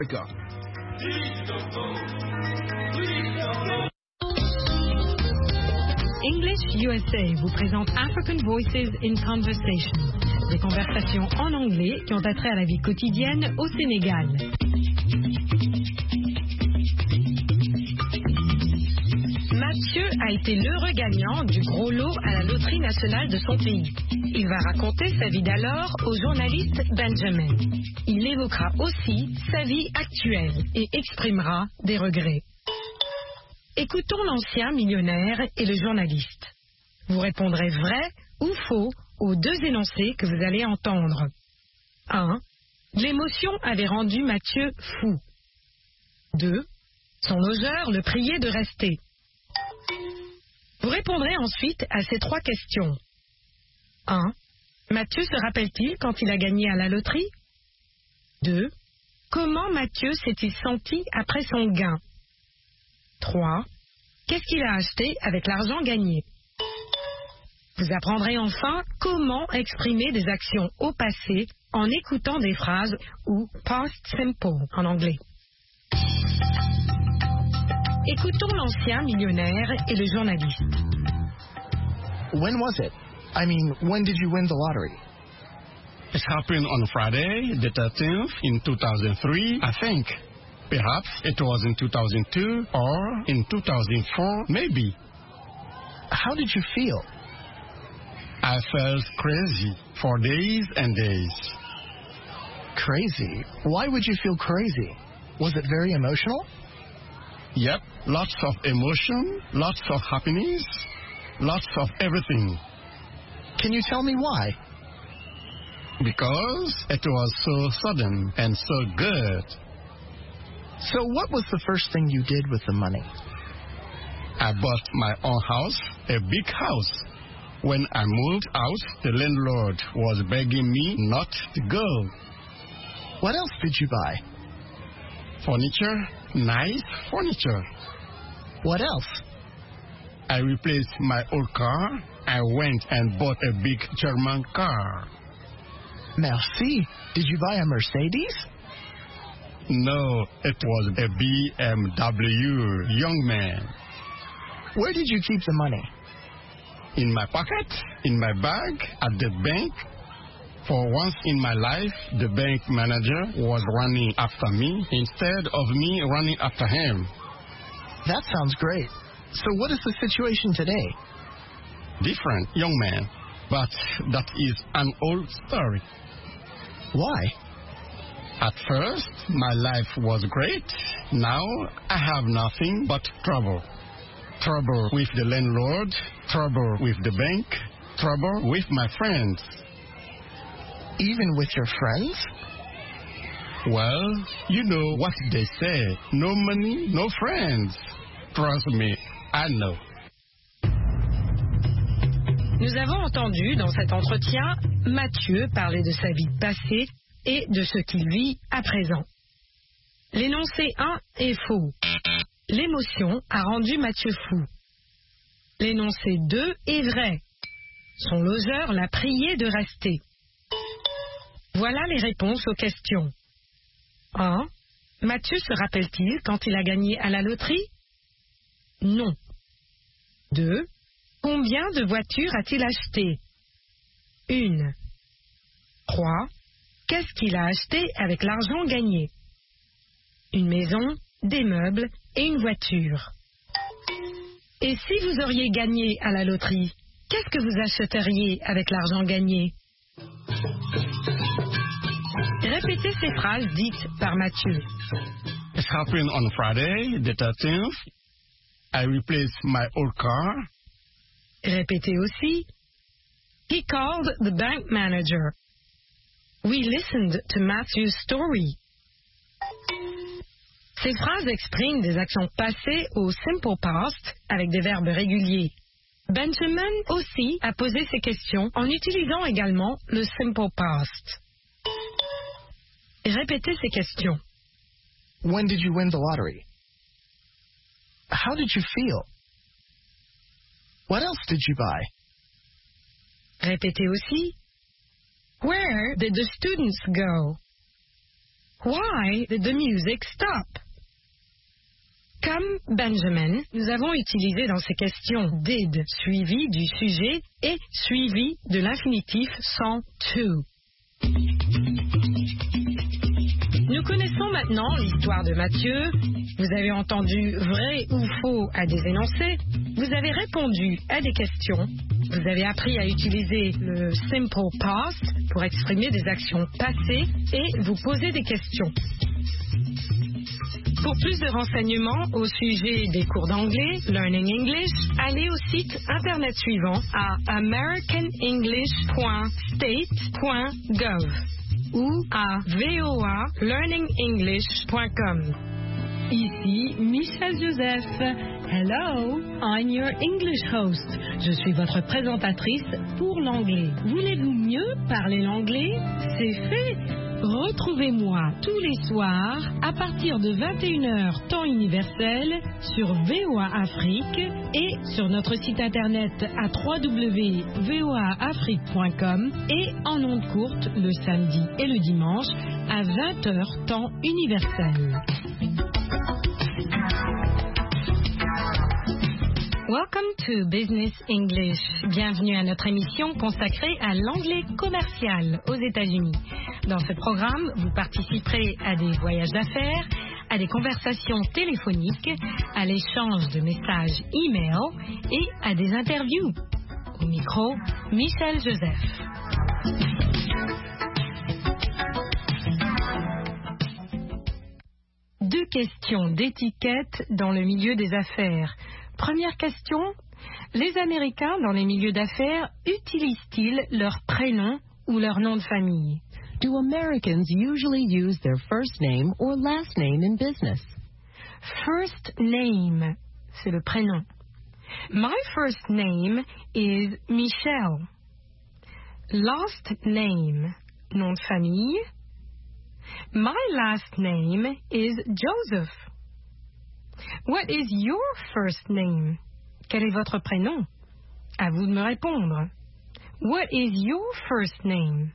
English USA vous présente African Voices in Conversation, des conversations en anglais qui ont attrait à la vie quotidienne au Sénégal. Mathieu a été l'heureux gagnant du gros lot à la loterie nationale de son pays. Il va raconter sa vie d'alors au journaliste Benjamin. Il évoquera aussi sa vie actuelle et exprimera des regrets. Écoutons l'ancien millionnaire et le journaliste. Vous répondrez vrai ou faux aux deux énoncés que vous allez entendre. 1. L'émotion avait rendu Mathieu fou. 2. Son logeur le priait de rester. Vous répondrez ensuite à ces trois questions. 1. Mathieu se rappelle-t-il quand il a gagné à la loterie? 2. Comment Mathieu s'est-il senti après son gain? 3. Qu'est-ce qu'il a acheté avec l'argent gagné? Vous apprendrez enfin comment exprimer des actions au passé en écoutant des phrases ou past simple en anglais. Écoutons l'ancien millionnaire et le journaliste. When was it? I mean, when did you win the lottery? It happened on Friday, the 13th, in 2003, I think. Perhaps it was in 2002 or in 2004, maybe. How did you feel? I felt crazy for days and days. Crazy? Why would you feel crazy? Was it very emotional? Yep, lots of emotion, lots of happiness, lots of everything. Can you tell me why? Because it was so sudden and so good. So what was the first thing you did with the money? I bought my own house, a big house. When I moved out, the landlord was begging me not to go. What else did you buy? Furniture, nice furniture. What else? I replaced my old car. I went and bought a big German car. Merci. Did you buy a Mercedes? No, it was a BMW, young man. Where did you keep the money? In my pocket, in my bag, at the bank. For once in my life, the bank manager was running after me instead of me running after him. That sounds great. So what is the situation today? Different, young man. But that is an old story. Why? At first, my life was great. Now, I have nothing but trouble. Trouble with the landlord, trouble with the bank, trouble with my friends. Even with your friends? Well, you know what they say. No money, no friends. Trust me, I know. Nous avons entendu dans cet entretien Mathieu parler de sa vie passée et de ce qu'il vit à présent. L'énoncé 1 est faux. L'émotion a rendu Mathieu fou. L'énoncé 2 est vrai. Son logeur l'a prié de rester. Voilà les réponses aux questions. 1. Mathieu se rappelle-t-il quand il a gagné à la loterie? Non. 2. Combien de voitures a-t-il acheté? 1. 3. Qu'est-ce qu'il a acheté avec l'argent gagné? Une maison, des meubles et une voiture. Et si vous auriez gagné à la loterie, qu'est-ce que vous achèteriez avec l'argent gagné? Répétez ces phrases dites par Mathieu. It happened on Friday, the 13th. I replaced my old car. Répétez aussi. He called the bank manager. We listened to Matthew's story. Ces phrases expriment des actions passées au simple past avec des verbes réguliers. Benjamin aussi a posé ces questions en utilisant également le simple past. Répétez ces questions. When did you win the lottery? How did you feel? What else did you buy? Répétez aussi. Where did the students go? Why did the music stop? Comme Benjamin, nous avons utilisé dans ces questions did suivi du sujet et suivi de l'infinitif sans to. Nous connaissons maintenant l'histoire de Mathieu. Vous avez entendu vrai ou faux à des énoncés. Vous avez répondu à des questions. Vous avez appris à utiliser le simple past pour exprimer des actions passées et vous poser des questions. Pour plus de renseignements au sujet des cours d'anglais, Learning English, allez au site internet suivant à americanenglish.state.gov ou à voalearningenglish.com. Ici Michel Joseph. Hello, I'm your English host. Je suis votre présentatrice pour l'anglais. Voulez-vous mieux parler l'anglais? C'est fait. Retrouvez-moi tous les soirs à partir de 21h temps universel sur VOA Afrique et sur notre site internet à www.voaafrique.com et en ondes courtes le samedi et le dimanche à 20h temps universel. Welcome to Business English. Bienvenue à notre émission consacrée à l'anglais commercial aux États-Unis. Dans ce programme, vous participerez à des voyages d'affaires, à des conversations téléphoniques, à l'échange de messages e-mail et à des interviews. Au micro, Michel Joseph. Deux questions d'étiquette dans le milieu des affaires. Première question, les Américains dans les milieux d'affaires utilisent-ils leur prénom ou leur nom de famille? Do Americans usually use their first name or last name in business? First name, c'est le prénom. My first name is Michelle. Last name, nom de famille. My last name is Joseph. What is your first name? Quel est votre prénom? À vous de me répondre. What is your first name?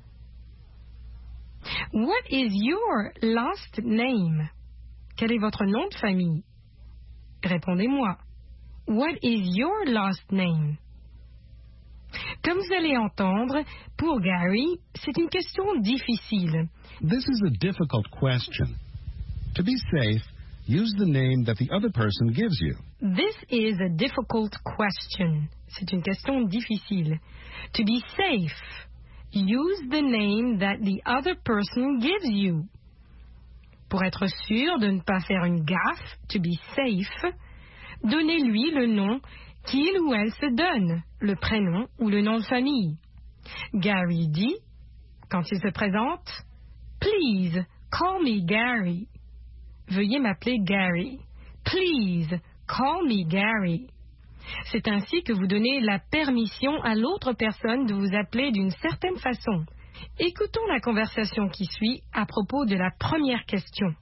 What is your last name? Quel est votre nom de famille? Répondez-moi. What is your last name? Comme vous allez entendre, pour Gary, c'est une question difficile. This is a difficult question. To be safe, use the name that the other person gives you. This is a difficult question. C'est une question difficile. To be safe, use the name that the other person gives you. Pour être sûr de ne pas faire une gaffe, to be safe, donnez-lui le nom qu'il ou elle se donne, le prénom ou le nom de famille. Gary dit, quand il se présente, Please, call me Gary. Veuillez m'appeler Gary. Please, call me Gary. C'est ainsi que vous donnez la permission à l'autre personne de vous appeler d'une certaine façon. Écoutons la conversation qui suit à propos de la première question.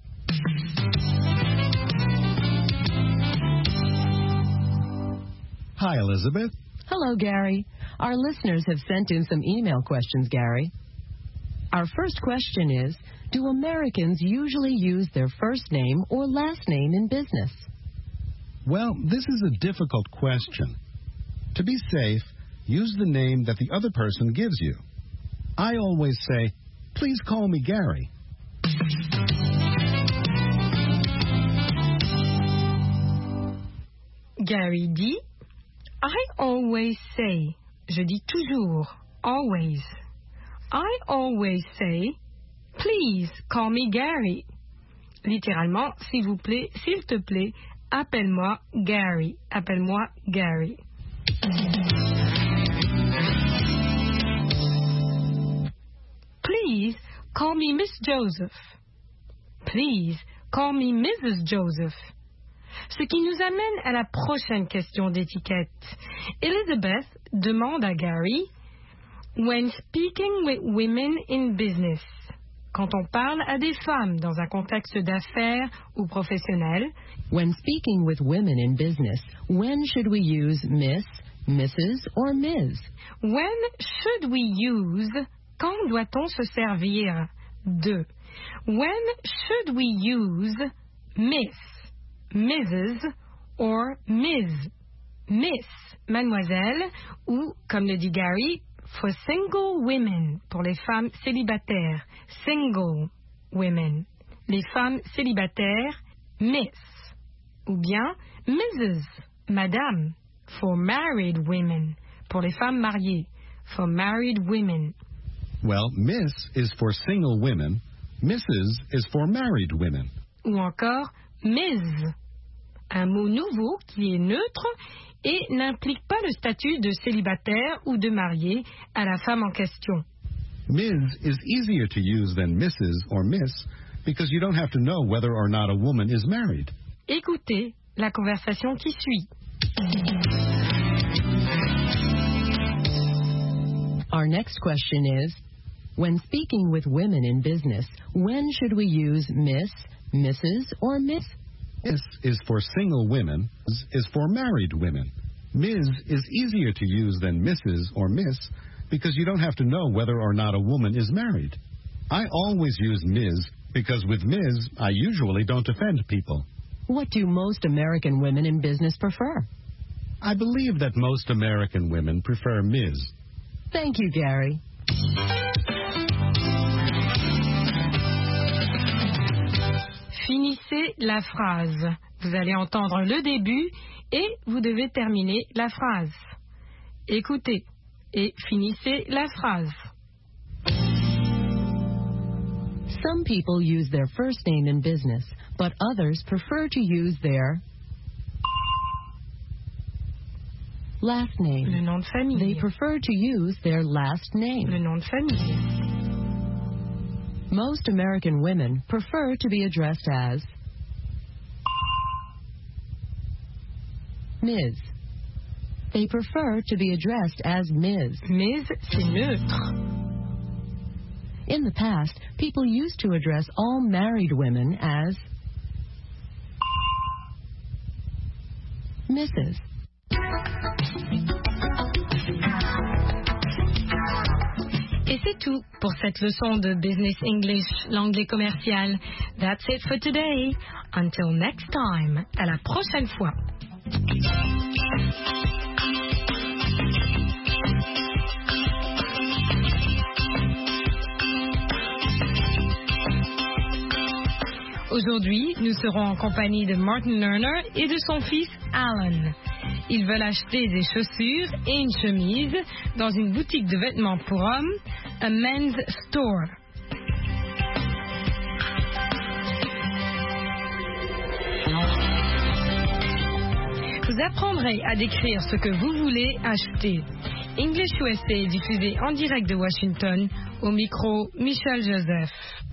Hi, Elizabeth. Hello, Gary. Our listeners have sent in some email questions, Gary. Our first question is, do Americans usually use their first name or last name in business? Well, this is a difficult question. To be safe, use the name that the other person gives you. I always say, please call me Gary. Gary dit, I always say. Je dis toujours, always. I always say, please call me Gary. Littéralement, s'il vous plaît, s'il te plaît, appelle-moi Gary. Appelle-moi Gary. Please call me Miss Joseph. Please call me Mrs. Joseph. Ce qui nous amène à la prochaine question d'étiquette. Elizabeth demande à Gary, when speaking with women in business, quand on parle à des femmes dans un contexte d'affaires ou professionnel, when speaking with women in business, when should we use Miss, Mrs. or Ms? When should we use, quand doit-on se servir de? When should we use Miss, Mrs. or Ms? Miss, mademoiselle, ou, comme le dit Gary, for single women, pour les femmes célibataires. Single women. Les femmes célibataires, Miss. Ou bien Mrs., madame, for married women, pour les femmes mariées. For married women. Well, Miss is for single women. Mrs. is for married women. Ou encore Ms., un mot nouveau qui est neutre et n'implique pas le statut de célibataire ou de marié à la femme en question. Ms. is easier to use than Mrs. or Miss because you don't have to know whether or not a woman is married. Écoutez la conversation qui suit. Our next question is, when speaking with women in business, when should we use Miss, Mrs., or Miss? Miss is for single women, is for married women. Ms. is easier to use than Mrs. or Miss because you don't have to know whether or not a woman is married. I always use Ms. because with Ms. I usually don't offend people. What do most American women in business prefer? I believe that most American women prefer Ms. Thank you, Gary. Finissez la phrase. Vous allez entendre le début et vous devez terminer la phrase. Écoutez et finissez la phrase. Some people use their first name in business, but others prefer to use their last name. Le nom de famille. They prefer to use their last name. Le nom de famille. Most American women prefer to be addressed as Ms. They prefer to be addressed as Ms. Ms, c'est neutre. In the past, people used to address all married women as Mrs. Et c'est tout pour cette leçon de Business English, l'anglais commercial. That's it for today. Until next time. À la prochaine fois. Aujourd'hui, nous serons en compagnie de Martin Lerner et de son fils Alan. Ils veulent acheter des chaussures et une chemise dans une boutique de vêtements pour hommes, a men's store. Vous apprendrez à décrire ce que vous voulez acheter. English USA est diffusé en direct de Washington, au micro Michel Joseph.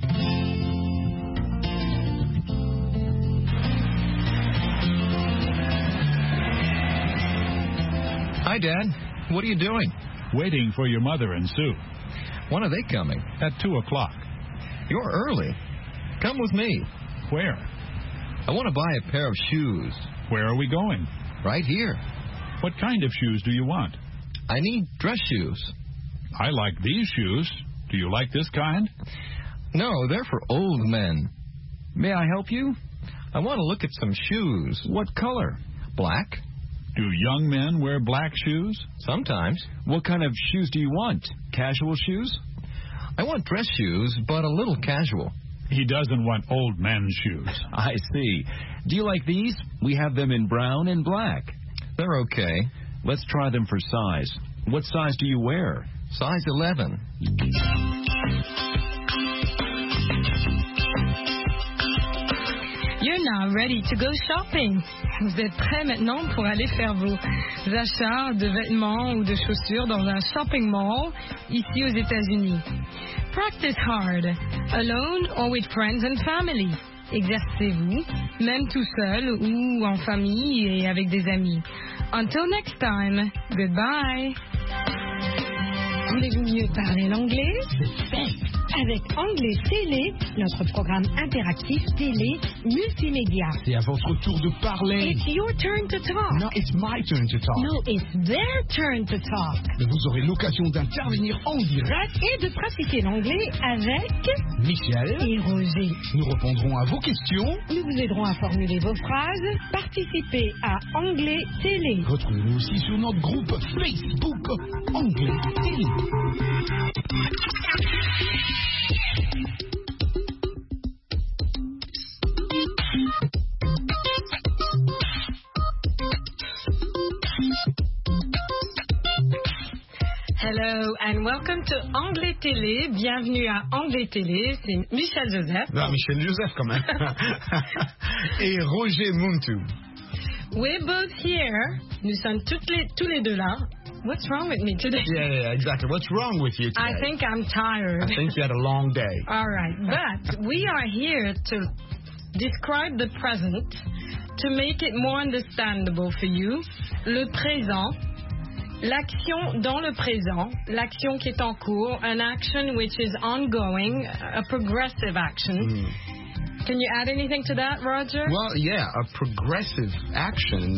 Hi, Dad. What are you doing? Waiting for your mother and Sue. When are they coming? At 2 o'clock. You're early. Come with me. Where? I want to buy a pair of shoes. Where are we going? Right here. What kind of shoes do you want? I need dress shoes. I like these shoes. Do you like this kind? No, they're for old men. May I help you? I want to look at some shoes. What color? Black. Do young men wear black shoes? Sometimes. What kind of shoes do you want? Casual shoes? I want dress shoes, but a little casual. He doesn't want old men's shoes. I see. Do you like these? We have them in brown and black. They're okay. Let's try them for size. What size do you wear? Size 11. You're now ready to go shopping. Vous êtes prêts maintenant pour aller faire vos achats de vêtements ou de chaussures dans un shopping mall ici aux États-Unis. Practice hard, alone or with friends and family. Exercez-vous, même tout seul ou en famille et avec des amis. Until next time, goodbye. Voulez-vous mieux parler l'anglais? C'est fait. avec Anglais Télé, notre programme interactif télé multimédia. C'est à votre tour de parler. It's your turn to talk. No, it's my turn to talk. No, it's their turn to talk. Vous aurez l'occasion d'intervenir en direct Et de pratiquer l'anglais avec Michel et Roger. Nous répondrons à vos questions. Nous vous aiderons à formuler vos phrases. Participez à Anglais Télé. Retrouvez-nous aussi sur notre groupe Facebook Anglais Télé. Hello and welcome to Anglais Télé. Bienvenue à Anglais Télé. C'est Michel Joseph. Non, Michel Joseph quand même. Et Roger Muntu. We're both here. Nous sommes tous les deux là. What's wrong with me today? Yeah, exactly. What's wrong with you today? I think I'm tired. I think you had a long day. All right, but we are here to describe the present, to make it more understandable for you. Le présent, l'action dans le présent, l'action qui est en cours, an action which is ongoing, a progressive action. Can you add anything to that, Roger? Well, yeah, a progressive action,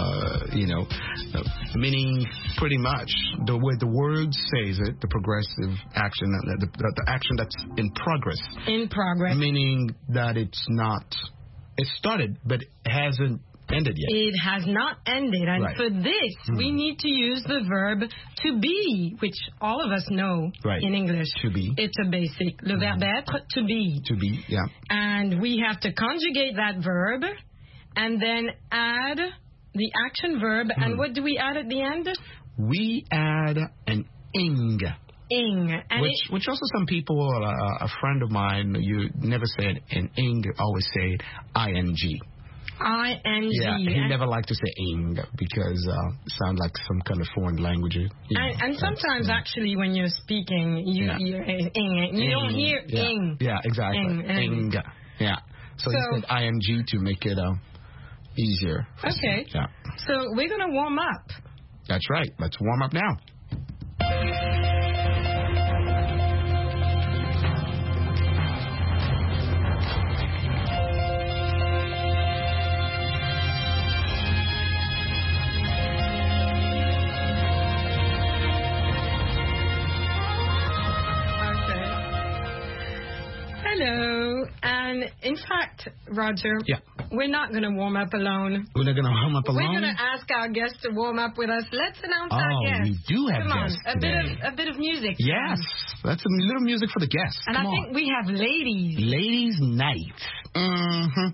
meaning pretty much the way the word says it, the progressive action, the action that's in progress. In progress. Meaning that it started, but it hasn't ended yet. It has not ended, and right. for this, we need to use the verb to be, which all of us know right. in English. To be. It's a basic. Le verbe être, to be. To be, yeah. And we have to conjugate that verb, and then add the action verb. And what do we add at the end? We add an ing. Ing. And which also some people, a friend of mine, you never say an ing, always say ing. I-N-G. Yeah, he never liked to say ing because it sounds like some kind of foreign language. And sometimes, actually, when you're speaking, you're ing. You don't hear ing. Yeah, exactly. Ing. Yeah. So he said ing to make it easier. Okay. Yeah. So we're going to warm up. That's right. Let's warm up now. Hello, and in fact, Roger, we're not going to warm up alone. We're not going to warm up alone? We're going to ask our guests to warm up with us. Let's announce our guests. We do have Come guests on, today. a bit of music. Yes, that's a little music for the guests. And Come I think we have ladies. Ladies' night. Mm-hmm.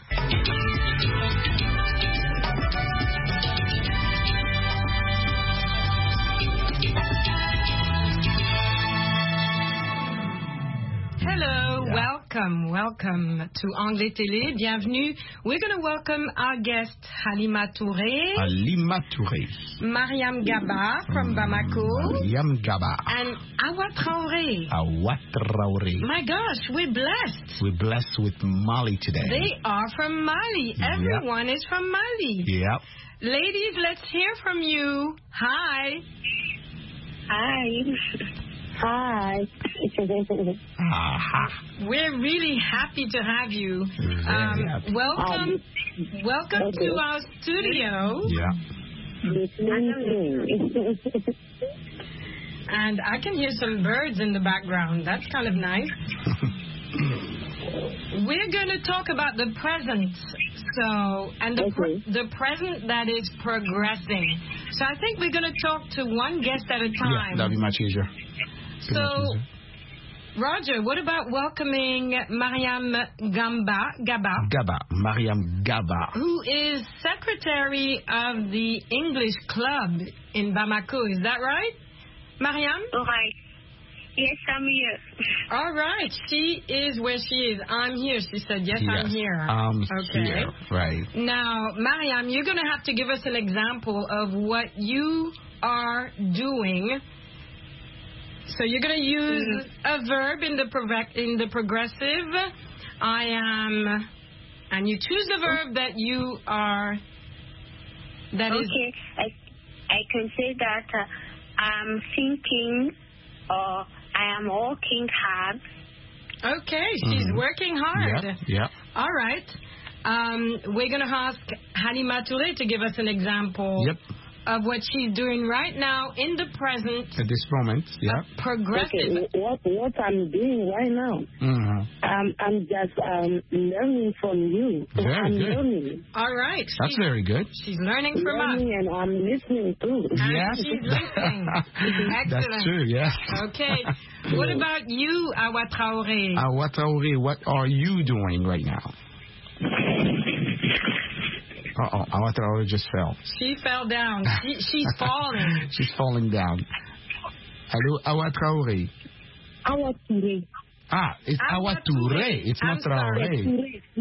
Hello, welcome to Anglais Télé. Bienvenue. We're going to welcome our guest Halima Touré. Halima Touré. Mariam Gaba from Bamako. Mariam Gaba. And Awa Traoré. Awa Traoré. My gosh, we're blessed. We're blessed with Mali today. They are from Mali. Everyone is from Mali. Yep. Ladies, let's hear from you. Hi. Hi. Hi. We're really happy to have you. Welcome to our studio. And I can hear some birds in the background. That's kind of nice. We're going to talk about the present. The present that is progressing. So I think we're going to talk to one guest at a time. Yeah, that'll be much easier. So, Roger, what about welcoming Mariam Gaba? Mariam Gaba. Who is secretary of the English Club in Bamako. Is that right? Mariam? All right. Yes, I'm here. All right. She is where she is. I'm here. She said, yes. I'm here. Okay. Here. Right. Now, Mariam, you're going to have to give us an example of what you are doing. So you're going to use a verb in the progressive. I am, and you choose the verb that you are. That is. Okay, I can say that I'm thinking, or I am working hard. Okay, she's working hard. Yeah. All right. We're going to ask Halima Touré to give us an example of what she's doing right now in the present. At this moment, Progressive. Okay, what I'm doing right now, I'm just learning from you. Very good. Learning. All right. That's very good. She's learning from us. And I'm listening too. And she's listening. Excellent. That's true, yeah. Okay. What about you, Awa Traoré? Awa Traoré, what are you doing right now? Uh-oh, Awa Traoré just fell. She fell down. She's falling. She's falling down. Hello, Awa Traoré. Awa Touré. It's Awa Touré. It's not Traoré.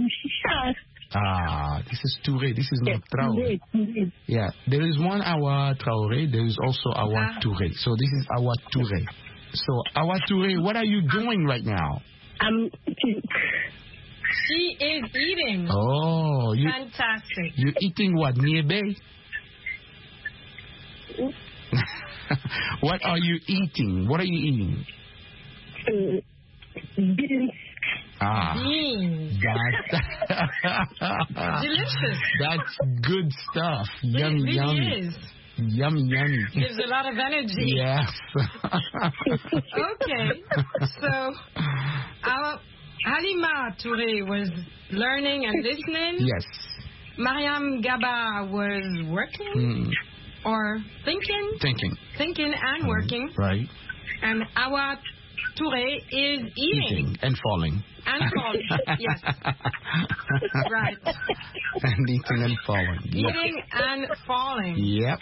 This is Touré. This is not Traoré. Yeah, there is one Awa Traoré. There is also Awa Touré. So this is Awa Touré. So, Awa Touré, what are you doing right now? She is eating. Oh, fantastic. You're eating what? Niébé? What are you eating? What are you eating? Beans. Beans. Delicious. That's good stuff. Yummy, really yummy. Is. Yummy. Gives a lot of energy. Yes. Okay. So, our Halima Touré was learning and listening. Yes. Mariam Gaba was working or thinking. Thinking and working. Right. And Awa Touré is eating. And falling. And falling. Yes. Right. And eating and falling. Eating and falling. Yep.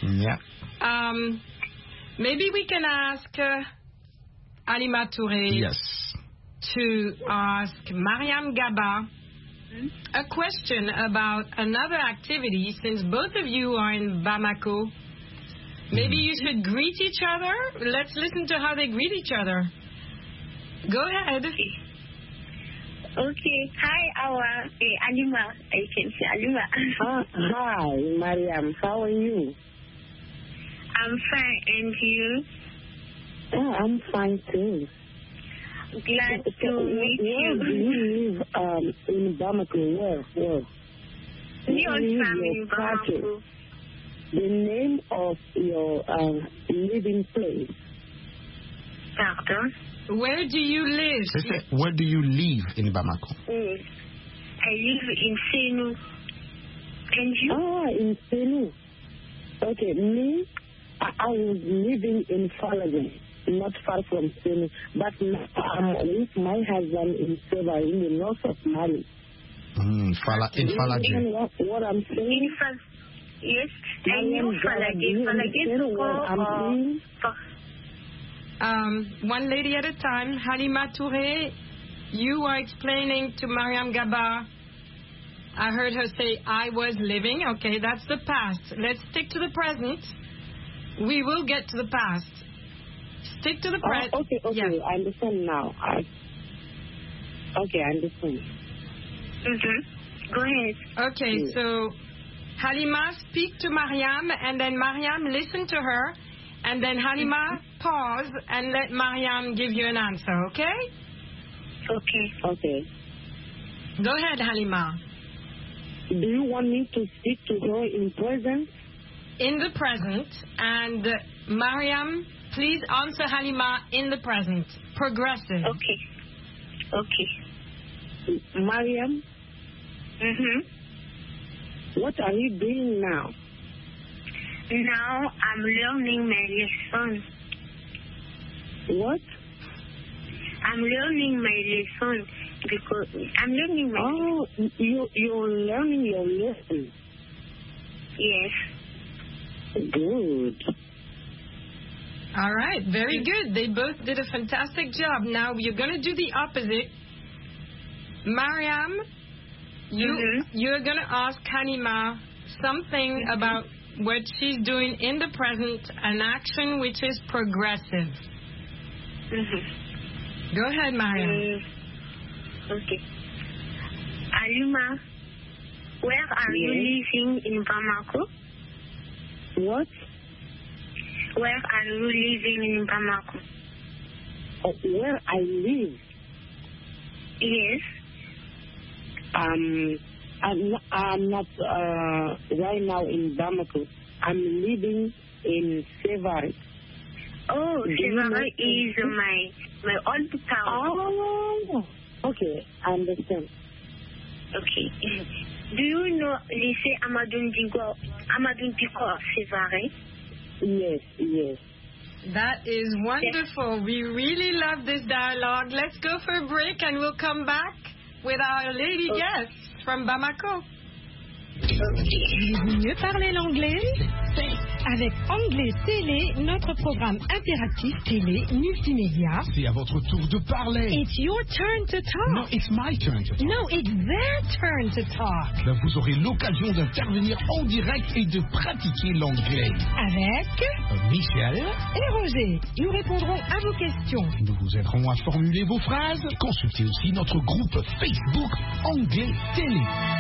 Maybe we can ask Halima Touré. Yes. To ask Mariam Gaba a question about another activity. Since both of you are in Bamako, maybe you should greet each other. Let's listen to how they greet each other. Go ahead. Okay. Hi, Awa. Halima. I can say Halima. Hi, Mariam. How are you? I'm fine. And you? I'm fine too. Glad to meet you. Where do you live in Bamako? Where? In Bamako. The name of your living place. Pardon? Where do you live? Where do you live in Bamako? I live in Senou. And you? In Senou. Okay, me, I was living in Falagan, not far from Senou, but I'm with my husband in Seva, in the north of Mali. In Falagan. What I'm saying? Yes, I knew Falagan. One lady at a time. Halima Touré, you are explaining to Mariam Gaba. I heard her say, I was living. Okay, that's the past. Let's stick to the present. We will get to the past. Stick to the present. Okay, yes. I understand now. Okay, I understand. Go ahead. Okay, so Halima, speak to Mariam, and then Mariam, listen to her, and then Halima, pause, and let Mariam give you an answer, okay? Okay. Go ahead, Halima. Do you want me to speak to her in present? In the present, and Mariam, please answer Halima in the present. Progressive. Okay. Mariam? What are you doing now? Now I'm learning my lesson. What? I'm learning my lesson because I'm learning my you're learning your lesson. Yes. Good. All right, very good. They both did a fantastic job. Now you're going to do the opposite. Mariam, you're going to ask Halima something about what she's doing in the present, an action which is progressive. Go ahead, Mariam. Okay. Halima, where are you living in Bamako? What? Where are you living in Bamako? where I live. Yes. I'm not right now in Bamako. I'm living in Sévaré. Oh, Sévaré is my old town. Oh, okay, I understand. Okay. Do you know lycée Amadou Diko Sévaré? Yes. That is wonderful. We really love this dialogue. Let's go for a break and we'll come back with our lady guests from Bamako. Voulez-vous mieux parler l'anglais? Avec Anglais Télé, notre programme interactif télé multimédia. C'est à votre tour de parler. It's your turn to talk. No, it's my turn to talk. No, it's their turn to talk. Ben, vous aurez l'occasion d'intervenir en direct et de pratiquer l'anglais. Avec Michel et Roger. Nous répondrons à vos questions. Nous vous aiderons à formuler vos phrases. Consultez aussi notre groupe Facebook Anglais Télé.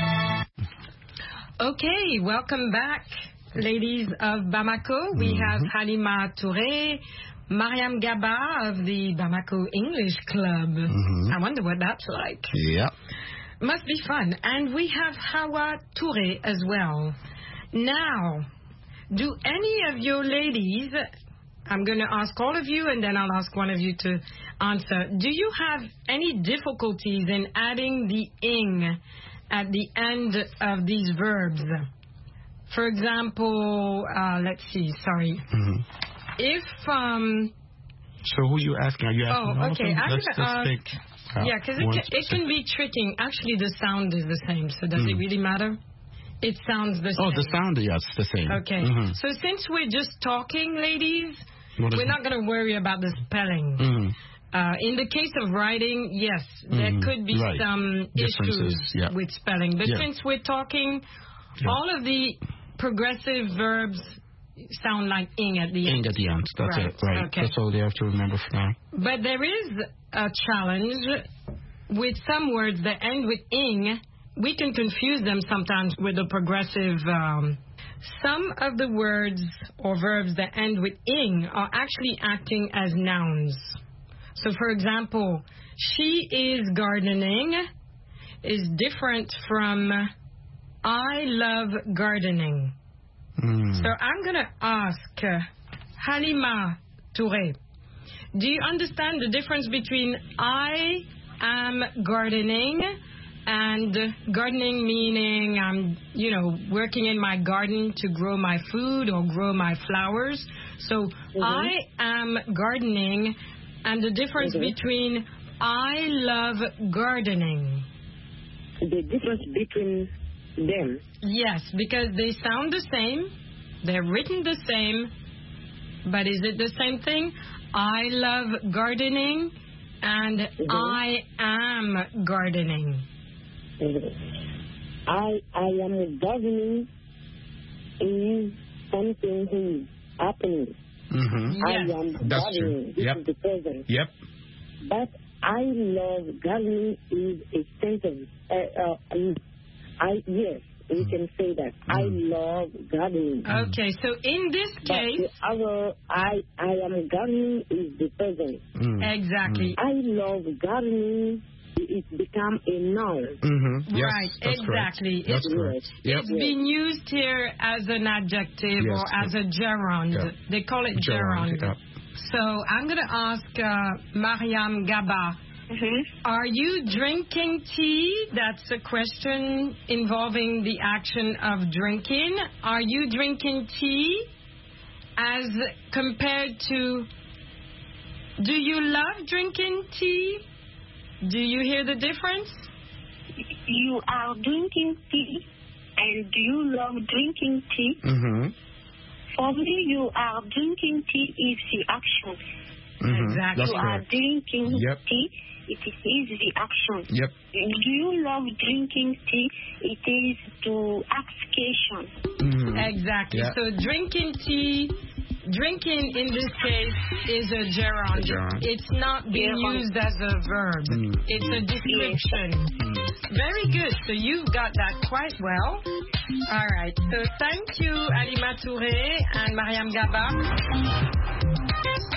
Okay, welcome back, ladies of Bamako. We have Halima Touré, Mariam Gaba of the Bamako English Club. I wonder what that's like. Yeah. Must be fun. And we have Hawa Touré as well. Now, do any of your ladies, I'm going to ask all of you and then I'll ask one of you to answer. Do you have any difficulties in adding the ing at the end of these verbs? For example, let's see, sorry. If, So who are you asking? Are you asking? Oh, okay. Let's take, yeah, because it can be tricking. Actually, the sound is the same, so does it really matter? It sounds the same. Oh, the sound, yes, the same. Okay. So since we're just talking, ladies, we're not going to worry about the spelling. In the case of writing, yes, there could be some issues with spelling. But since we're talking, all of the progressive verbs sound like ing at the end. Ing at the end, that's it, right. Okay. That's all they have to remember for now. But there is a challenge with some words that end with ing. We can confuse them sometimes with the progressive. Some of the words or verbs that end with ing are actually acting as nouns. So, for example, she is gardening is different from I love gardening. So I'm going to ask Halima Touré, do you understand the difference between I am gardening and gardening meaning I'm, working in my garden to grow my food or grow my flowers? So I am gardening and the difference between I love gardening. The difference between them? Yes, because they sound the same, they're written the same, but is it the same thing? I love gardening and I am gardening. I am gardening is something that is happening. I am gardening. This is the present. Yep. But I love gardening is a sentence. Yes, we can say that. I love gardening. Okay, so in this case, I am gardening is the present. Exactly. I love gardening. It become a noun. Yes, right, exactly. That's correct. It's being used here as an adjective or as a gerund. Yeah. They call it gerund. So I'm going to ask Mariam Gaba, are you drinking tea? That's a question involving the action of drinking. Are you drinking tea as compared to, do you love drinking tea? Do you hear the difference? You are drinking tea, and do you love drinking tea? For me, you are drinking tea is the action. Exactly. You are drinking tea, it is the action. Yep. Do you love drinking tea? It is to action. Exactly. Yeah. So drinking tea, drinking in this case is a gerund. It's not being used as a verb. It's a description. Very good. So you got that quite well. All right. So thank you, Halima Touré and Mariam Gaba.